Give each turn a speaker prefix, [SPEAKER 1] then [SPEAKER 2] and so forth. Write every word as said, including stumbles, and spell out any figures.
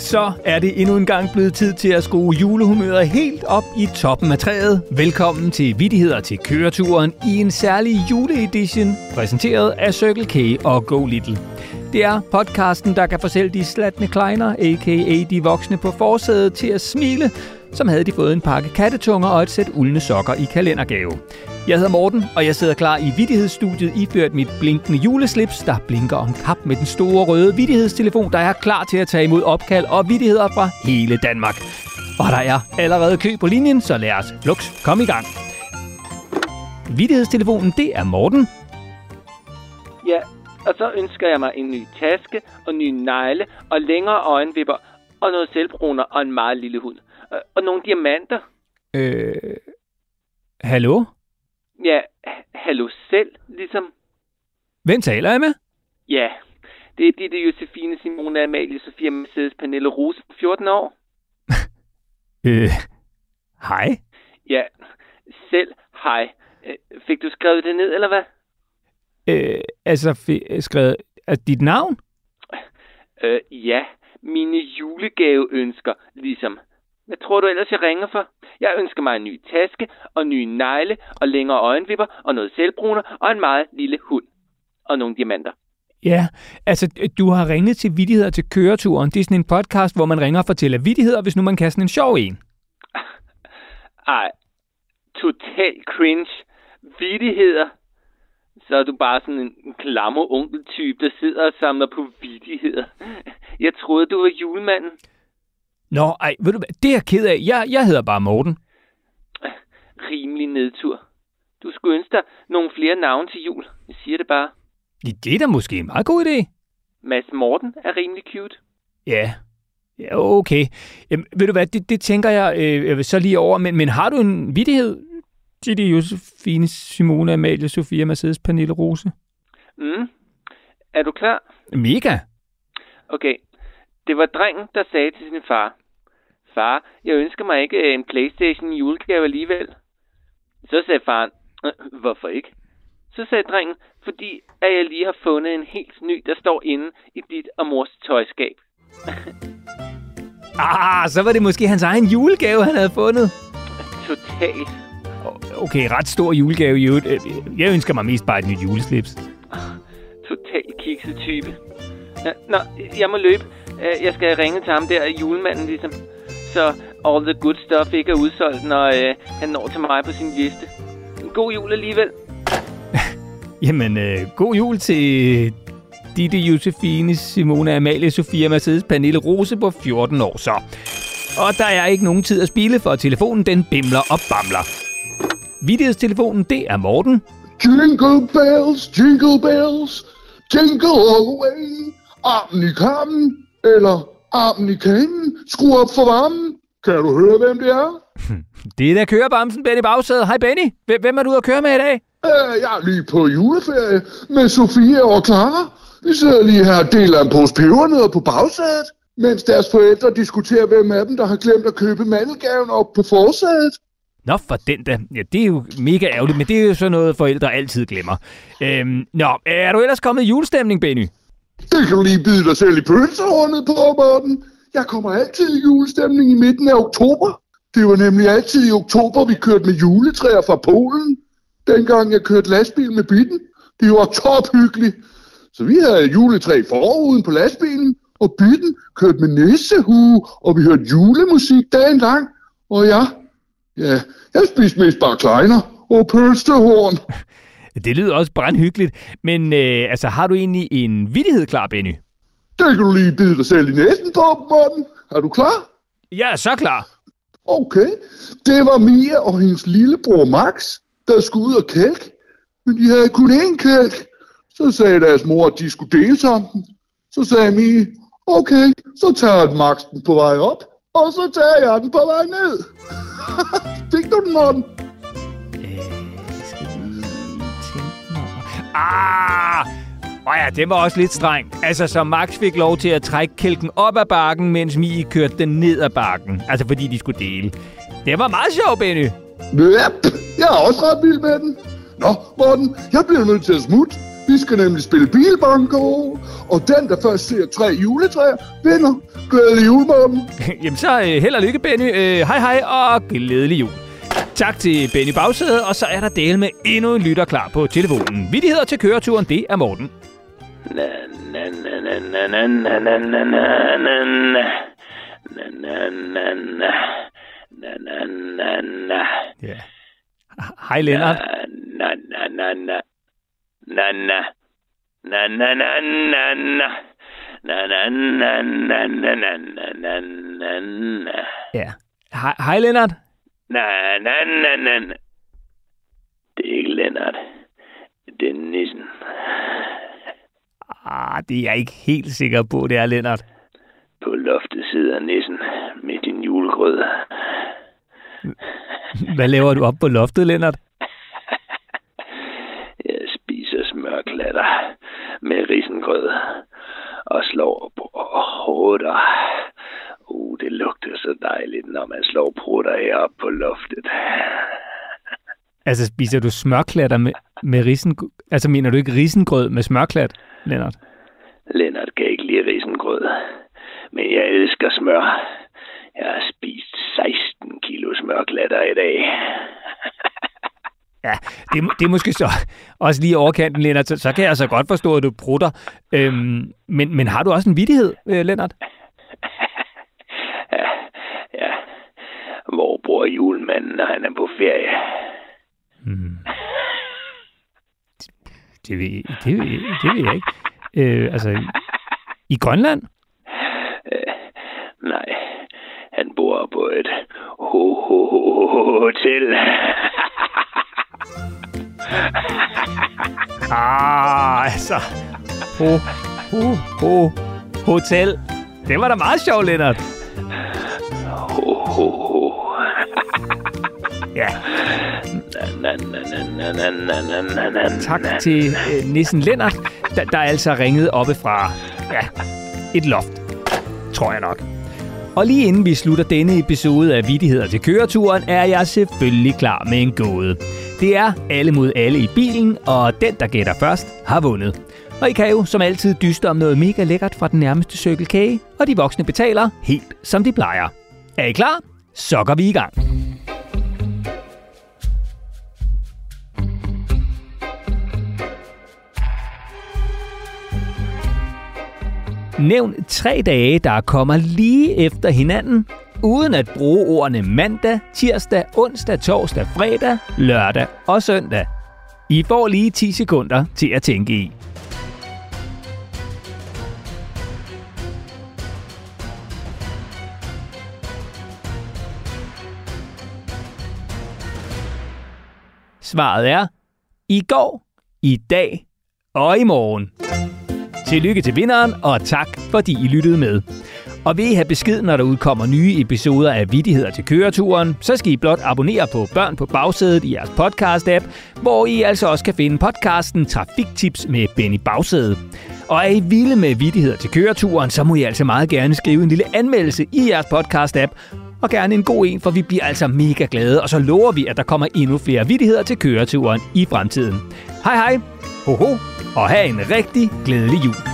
[SPEAKER 1] Så er det endnu en gang blevet tid til at skrue julehumøret helt op i toppen af træet. Velkommen til Vittigheder til køreturen i en særlig juleedition, præsenteret af Circle K og Go Little. Det er podcasten, der kan få selv de slatne kleiner, a k a de voksne på forsædet, til at smile, som havde de fået en pakke kattetunger og et sæt uldne sokker i kalendergave. Jeg hedder Morten, og jeg sidder klar i vittighedsstudiet iført mit blinkende juleslips, der blinker om kap med den store røde vittighedstelefon, der er klar til at tage imod opkald og vittigheder fra hele Danmark. Og der er allerede kø på linjen, så lad os fluks komme i gang. Vittighedstelefonen, det er Morten.
[SPEAKER 2] Ja, og så ønsker jeg mig en ny taske og nye negle og længere øjenvipper og noget selvbruner og en meget lille hund. Og nogle diamanter.
[SPEAKER 1] Øh... Hallo?
[SPEAKER 2] Ja, hallo selv, ligesom.
[SPEAKER 1] Hvem taler jeg med?
[SPEAKER 2] Ja, det er Ditte, Josefine, Simone, Amalie, Sofia, Mercedes, Pernille, Rose på fjorten år.
[SPEAKER 1] øh... Hej?
[SPEAKER 2] Ja, selv hej. Fik du skrevet det ned, eller hvad?
[SPEAKER 1] Øh, altså, f- skrevet... Altså, dit navn?
[SPEAKER 2] Øh, ja, mine julegaveønsker, ligesom. Hvad tror du ellers, jeg ringer for? Jeg ønsker mig en ny taske og nye negle og længere øjenvipper og noget selvbruner og en meget lille hund. Og nogle diamanter.
[SPEAKER 1] Ja, altså, du har ringet til Vittigheder til køreturen. Det er sådan en podcast, hvor man ringer og fortæller vittigheder, hvis nu man kan sådan en sjov en.
[SPEAKER 2] Ej, total cringe. Vittigheder. Så er du bare sådan en klammer onkeltype, der sidder og samler på vittigheder. Jeg troede, du var julemanden.
[SPEAKER 1] Nå, ej, ved du hvad, det er jeg ked af. Jeg, jeg hedder bare Morten.
[SPEAKER 2] Rimelig nedtur. Du skulle ønske dig nogle flere navne til jul. Jeg siger det bare.
[SPEAKER 1] Det er da måske en meget god idé.
[SPEAKER 2] Mads Morten er rimelig cute.
[SPEAKER 1] Ja, ja okay. Jamen, ved du hvad, det, det tænker jeg øh, så lige over. Men, men har du en vittighed? Ditte, Josefine, Simone, Amalie, Sofia, Mercedes, Pernille, Rose.
[SPEAKER 2] Mm. Er du klar?
[SPEAKER 1] Mega.
[SPEAKER 2] Okay. Det var drengen, der sagde til sin far: Far, jeg ønsker mig ikke en PlayStation i julegave alligevel. Så sagde faren: Hvorfor ikke? Så sagde drengen: Fordi at jeg lige har fundet en helt ny, der står inde i dit og mors tøjskab.
[SPEAKER 1] ah, så var det måske hans egen julegave, han havde fundet.
[SPEAKER 2] Totalt.
[SPEAKER 1] Okay, ret stor julegave i øvrigt. Jeg ønsker mig mest bare et nyt juleslips.
[SPEAKER 2] Total kikset type. Nå, jeg må løbe. Jeg skal ringe til ham der, julemanden ligesom. Så all the good stuff ikke er udsolgt, når øh, han når til mig på sin liste. En god jul alligevel.
[SPEAKER 1] Jamen, øh, god jul til Ditte, Josefine, Simone, Amalie, Sofia, Mercedes, Pernille, Rose på fjorten år så. Og der er ikke nogen tid at spilde, for telefonen den bimler og bamler. Vittighedstelefonen, det er Morten.
[SPEAKER 3] Jingle bells, jingle bells, jingle all the way. Armen i kammen, eller armen i kagen. Skru op for varmen. Kan du høre, hvem det er?
[SPEAKER 1] Det er da kørebamsen, Benny Bagsæde. Hej Benny. Hvem er du ude at køre med i dag?
[SPEAKER 3] Øh, jeg er lige på juleferie med Sofia og Clara. Vi sidder lige her og deler en pose pebernødder på bagsædet, mens deres forældre diskuterer, hvem af dem, der har glemt at købe mandelgaven op på forsædet.
[SPEAKER 1] Nå, for den da. Ja, det er jo mega ærgerligt, men det er jo sådan noget, forældre altid glemmer. Øhm, nå, er du ellers kommet i julestemning, Benny?
[SPEAKER 3] Det kan du lige bide dig selv i pølsehornet på, Morten. Jeg kommer altid i julestemning i midten af oktober. Det var nemlig altid i oktober, vi kørte med juletræer fra Polen. Dengang jeg kørte lastbil med Bitten. Det var tophyggeligt. Så vi havde juletræ i forruden på lastbilen, og Bitten kørte med nissehue, og vi hørte julemusik dagen lang. Og ja, ja, jeg spiste mest bare kleiner og pølsehorn.
[SPEAKER 1] Det lyder også brandhyggeligt, men øh, altså, har du egentlig en vittighed klar, Benny?
[SPEAKER 3] Det kan du lige bide dig selv i næsen på, Morten. Er du klar?
[SPEAKER 1] Jeg er så klar.
[SPEAKER 3] Okay. Det var Mia og hendes lillebror Max, der skulle ud og kælk. Men de havde kun én kælk. Så sagde deres mor, at de skulle dele om den. Så sagde Mia: Okay, så tager Max den på vej op, og så tager jeg den på vej ned. Fik du den, Morten?
[SPEAKER 1] Ah! Åh ja, det var også lidt streng. Altså, så Max fik lov til at trække kælken op ad bakken, mens Mie kørte den ned ad bakken. Altså, fordi de skulle dele. Det var meget sjovt, Benny.
[SPEAKER 3] Yep, jeg er også ret vild med den. Nå, Morten, jeg bliver nødt til at smutte. Vi skal nemlig spille bilbanko, og den, der først ser tre juletræer, vinder. Glædelig jul, Morten.
[SPEAKER 1] Jamen så uh, held og lykke, Benny. Uh, hej hej og glædelig jul. Tak til Benny Bagsæde, og så er der del med endnu en lytter klar på telefonen. Vittigheder til køreturen, det er Morten.
[SPEAKER 2] Na na na na na na na na na na na na na na na na na.
[SPEAKER 1] Ja. Hej, Lennart.
[SPEAKER 2] Na na na na na na na na na na na na na na na na na na na.
[SPEAKER 1] Ja. Hej, hej Lennart.
[SPEAKER 2] Na na na na. Det er ikke Lennart. Det er nissen.
[SPEAKER 1] Ah, det er jeg ikke helt sikker på, det er Lennart.
[SPEAKER 2] På loftet sidder nissen med din julegrød.
[SPEAKER 1] Hvad laver du op på loftet, Lennart?
[SPEAKER 2] Jeg spiser smørklatter med risengrød og slår på prutter. Uh, det lugter så dejligt, når man slår prutter heroppe på loftet.
[SPEAKER 1] Altså, spiser du smørklatter med, med risengrød? Altså, mener du ikke risengrød med smørklat, Lennart?
[SPEAKER 2] Lennart kan ikke lide risengrød, men jeg elsker smør. Jeg har spist seksten kilo smørklatter i dag.
[SPEAKER 1] Ja, det, det er måske så også lige overkanten, Lennart. Så, så kan jeg altså godt forstå, at du prutter. Øhm, men, men har du også en vittighed, øh, Lennart?
[SPEAKER 2] ja, ja. Hvor bor julemanden, når han er på ferie?
[SPEAKER 1] Hmm. Det, det, ved, det, ved, det ved jeg ikke. Øh, altså, i, i Grønland?
[SPEAKER 2] Øh, nej, han bor på et ho- ho- ho- hotel.
[SPEAKER 1] Ah, altså. Ho, ho, ho, hotel. Det var da meget sjovt, Lennart.
[SPEAKER 2] Ho, ho, ho.
[SPEAKER 1] Ja.
[SPEAKER 2] Na, na, na, na, na, na, na,
[SPEAKER 1] Tak til øh, nissen Lennart, der, der altså ringede oppe fra ja, et loft, tror jeg nok. Og lige inden vi slutter denne episode af Vittigheder til køreturen, er jeg selvfølgelig klar med en gåde. Det er alle mod alle i bilen, og den, der gætter først, har vundet. Og I kan jo som altid dyste om noget mega lækkert fra den nærmeste Circle K, og de voksne betaler helt som de plejer. Er I klar? Så går vi i gang. Nævn tre dage, der kommer lige efter hinanden, uden at bruge ordene mandag, tirsdag, onsdag, torsdag, fredag, lørdag og søndag. I får lige ti sekunder til at tænke i. Svaret er i går, i dag og i morgen. Tillykke til vinderen, og tak fordi I lyttede med. Og vil I have besked, når der udkommer nye episoder af Vittigheder til køreturen, så skal I blot abonnere på Børn på Bagsædet i jeres podcast-app, hvor I altså også kan finde podcasten Trafiktips med Benny Bagsæde. Og er I vilde med Vittigheder til køreturen, så må I altså meget gerne skrive en lille anmeldelse i jeres podcast-app, og gerne en god en, for vi bliver altså mega glade, og så lover vi, at der kommer endnu flere vittigheder til køreturen i fremtiden. Hej hej, ho ho, og have en rigtig glædelig jul.